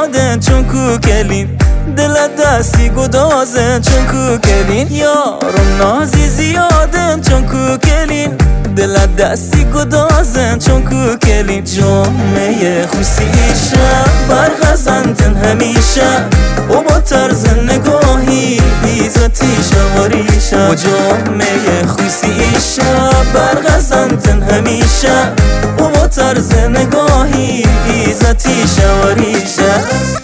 زیادن چون کوکلین، دل دستی گدازن چون کوکلین. یارم نازی زیادن چون کوکلین، دل دستی گدازن چون کوکلین. جامعه خوشیشه برغزندن همیشه و با طرز نگاهی ایزتیشه و ریشه. و جامعه خوشیشه برغزندن همیشه و با طرز نگاهی ایزتیشه و ریشه.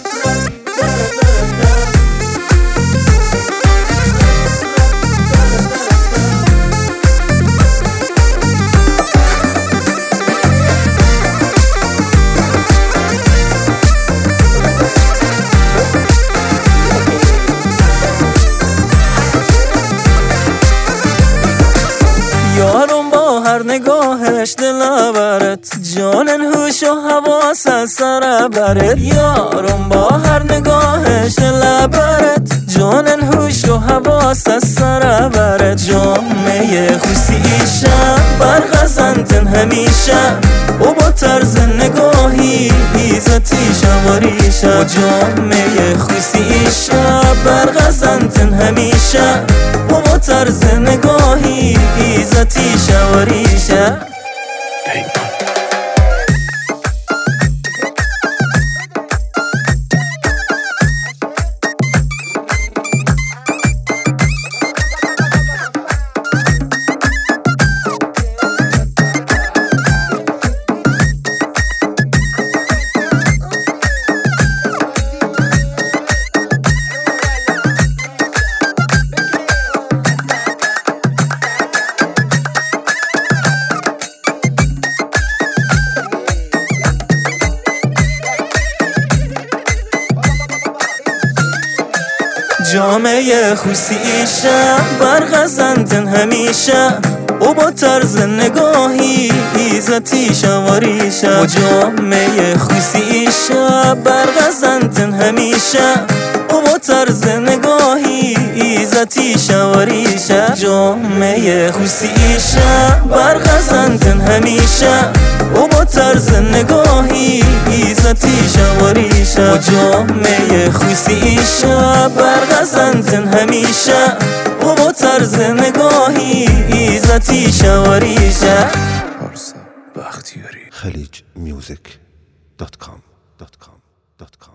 یارم با هر نگاهش دل برد، جانن هوش و حواس سر برد. یارم با هر نگاهش دل برد، جانن هوش و حواس سر برد. جامعه خوشیشه برغزندن همیشه و با طرز نگاهی ایزتیشه و ریشه. و جامعه خوشیشه برغزندن همیشه و با طرز نگاهی ایزتیشه و ریشه. جامعه خوشیشه برغزندن همیشه و با طرز نگاهی ایزتیشه و ریشه. و جامعه خوشیشه برغزندن همیشه و با طرز نگاهی ایزتیشه و ریشه. جامعه خوشیشه برغزندن همیشه و با طرز نگاهی ایزتیشه و ریشه. و جامعه خوشیشه برغزندن همیشه و با طرز نگاهی ایزتیشه و ریشه. پارسا بختیاری. خلیج میوزیک .com